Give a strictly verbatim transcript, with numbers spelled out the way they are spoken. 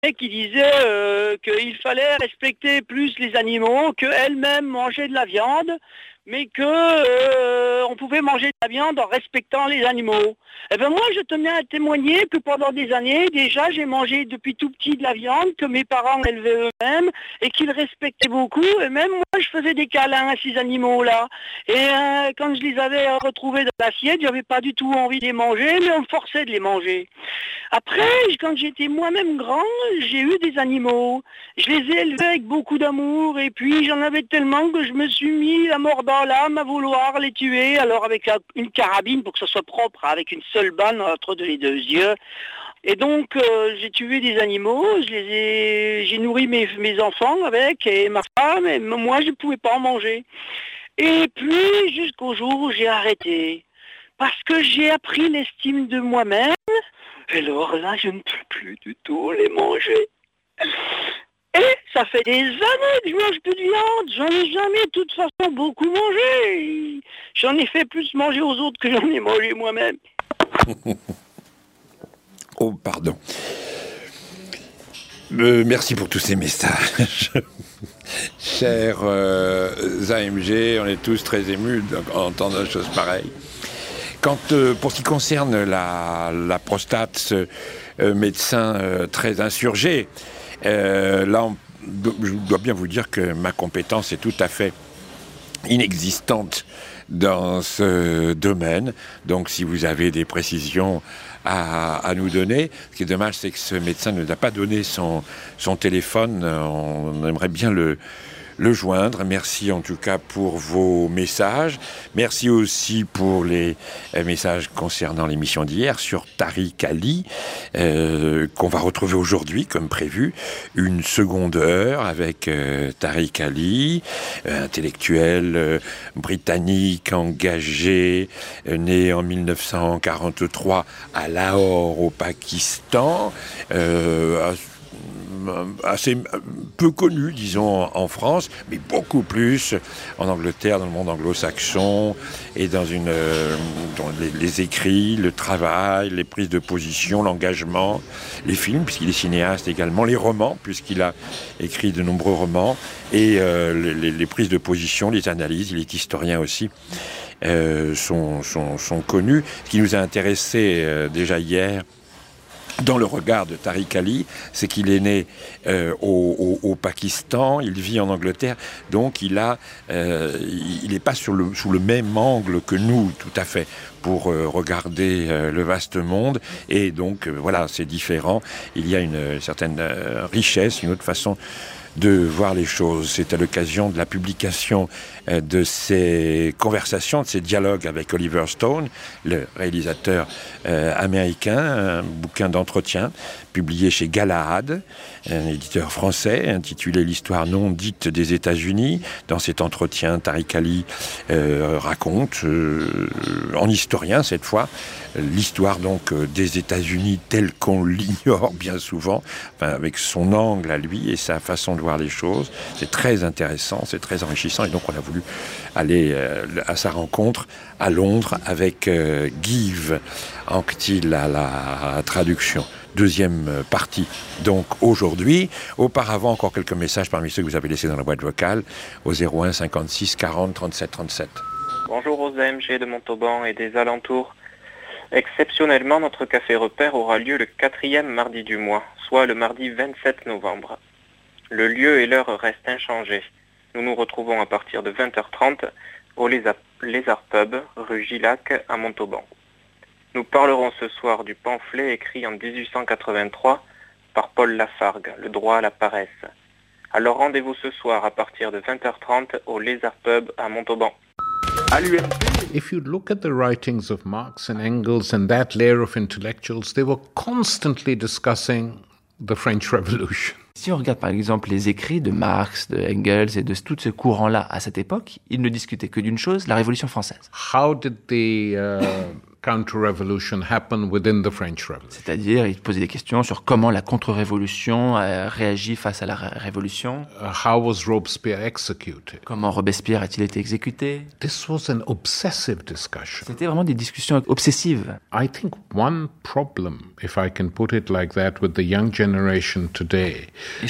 qui disait euh, qu'il fallait respecter plus les animaux, qu'elles-mêmes mangeaient de la viande, mais que euh, on pouvait manger de la viande en respectant les animaux. Eh ben moi, je tenais à témoigner que pendant des années, déjà, j'ai mangé depuis tout petit de la viande que mes parents élevaient eux-mêmes et qu'ils respectaient beaucoup. Et même moi, je faisais des câlins à ces animaux-là. Et euh, quand je les avais retrouvés dans l'assiette, j'avais pas du tout envie de les manger, mais on me forçait de les manger. Après, quand j'étais moi-même grand, j'ai eu des animaux. Je les ai élevés avec beaucoup d'amour et puis j'en avais tellement que je me suis mis la mort dans l'âme à vouloir les tuer. Alors avec une carabine pour que ce soit propre, avec une seule balle entre les deux yeux. Et donc euh, j'ai tué des animaux, je les ai, j'ai nourri mes, mes enfants avec et ma femme, et moi je ne pouvais pas en manger. Et puis jusqu'au jour où j'ai arrêté. Parce que j'ai appris l'estime de moi-même. Et alors là, je ne peux plus du tout les manger. Et ça fait des années que je mange plus de viande. J'en ai jamais, de toute façon, beaucoup mangé. J'en ai fait plus manger aux autres que j'en ai mangé moi-même. Oh, pardon. Euh, merci pour tous ces messages. Cher euh, A M G, on est tous très émus d'entendre des choses pareilles. Quant, euh, pour ce qui concerne la, la prostate, ce euh, médecin euh, très insurgé, euh, là, on, je dois bien vous dire que ma compétence est tout à fait inexistante dans ce domaine. Donc, si vous avez des précisions à, à nous donner, ce qui est dommage, c'est que ce médecin ne nous a pas donné son, son téléphone. On aimerait bien le... le joindre. Merci en tout cas pour vos messages. Merci aussi pour les euh, messages concernant l'émission d'hier sur Tariq Ali, euh, qu'on va retrouver aujourd'hui, comme prévu, une seconde heure avec euh, Tariq Ali, euh, intellectuel euh, britannique, engagé, euh, né en mille neuf cent quarante-trois à Lahore, au Pakistan, euh, assez peu connu, disons, en France, mais beaucoup plus en Angleterre, dans le monde anglo-saxon, et dans une, euh, dans les, les écrits, le travail, les prises de position, l'engagement, les films, puisqu'il est cinéaste également, les romans, puisqu'il a écrit de nombreux romans, et euh, les, les prises de position, les analyses, il est historien aussi. Euh, sont, sont, sont connus. Ce qui nous a intéressé euh, déjà hier, dans le regard de Tariq Ali, c'est qu'il est né euh, au, au, au Pakistan, il vit en Angleterre, donc il a, euh, il n'est pas sur le, sous le même angle que nous, tout à fait, pour euh, regarder euh, le vaste monde, et donc euh, voilà, c'est différent. Il y a une euh, certaine euh, richesse, une autre façon de voir les choses. C'est à l'occasion de la publication euh, de ces conversations, de ces dialogues avec Oliver Stone, le réalisateur euh, américain, un bouquin d'entretien publié chez Galahad, un éditeur français, intitulé « L'histoire non dite des États-Unis ». Dans cet entretien, Tariq Ali euh, raconte, euh, en historien cette fois, l'histoire donc des États-Unis telle qu'on l'ignore bien souvent, enfin, avec son angle à lui et sa façon de voir les choses. C'est très intéressant, c'est très enrichissant, et donc on a voulu aller euh, à sa rencontre à Londres avec euh, Guy Anctil à la traduction. Deuxième partie, donc aujourd'hui. Auparavant, encore quelques messages parmi ceux que vous avez laissés dans la boîte vocale au zéro un cinquante-six quarante trente-sept trente-sept. Bonjour aux A M G de Montauban et des alentours. Exceptionnellement, notre café repère aura lieu le quatrième mardi du mois, soit le mardi vingt-sept novembre. Le lieu et l'heure restent inchangés. Nous nous retrouvons à partir de vingt heures trente au Lézard, Lézard Pub, rue Gilac, à Montauban. Nous parlerons ce soir du pamphlet écrit en dix-huit cent quatre-vingt-trois par Paul Lafargue, Le droit à la paresse. Alors rendez-vous ce soir à partir de vingt heures trente au Lézard Pub à Montauban. À l'U M P. If you look at the writings of Marx and Engels and that layer of intellectuals, they were constantly discussing the French Revolution. Si on regarde par exemple les écrits de Marx, de Engels et de tout ce courant-là à cette époque, ils ne discutaient que d'une chose, la Révolution française. How did the uh, counter-revolution happen within the French Revolution? C'est-à-dire, il posait des questions sur comment la contre-révolution a réagi face à la ré- révolution. Uh, how was Robespierre executed? Comment Robespierre a-t-il été exécuté? This was an obsessive discussion. C'était vraiment des discussions obsessives. I think one problem, if I can put it like that, with the young generation today, Et